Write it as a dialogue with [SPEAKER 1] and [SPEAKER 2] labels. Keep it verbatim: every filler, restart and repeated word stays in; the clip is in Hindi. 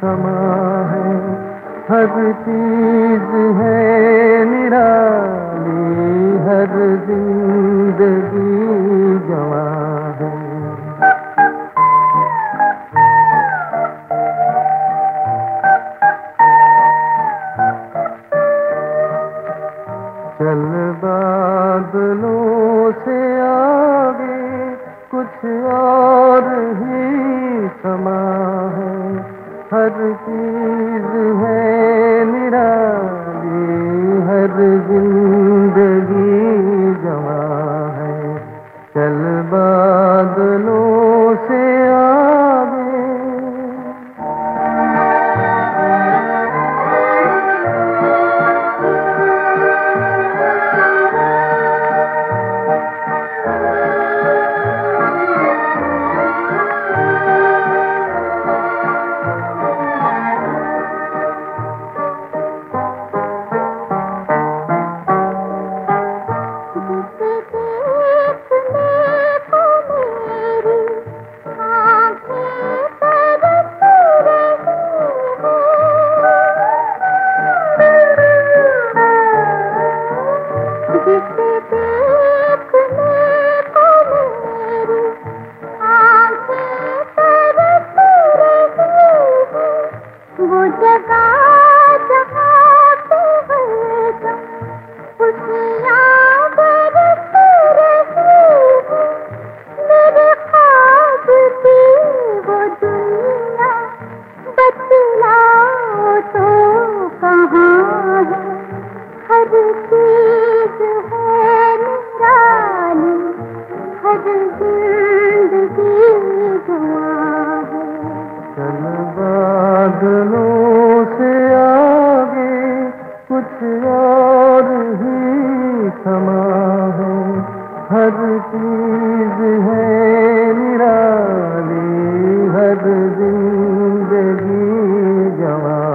[SPEAKER 1] समा है, हर चीज है निराली, हर जिंदगी जवां है। चल बादलों से आगे कुछ और ही समा है, हर चीज है निराली, हर जिंदगी जवां है। चल बादलों से आगे। बादलों से आगे कुछ और ही समा है, हर चीज है निराली, हर जिंदगी जवां।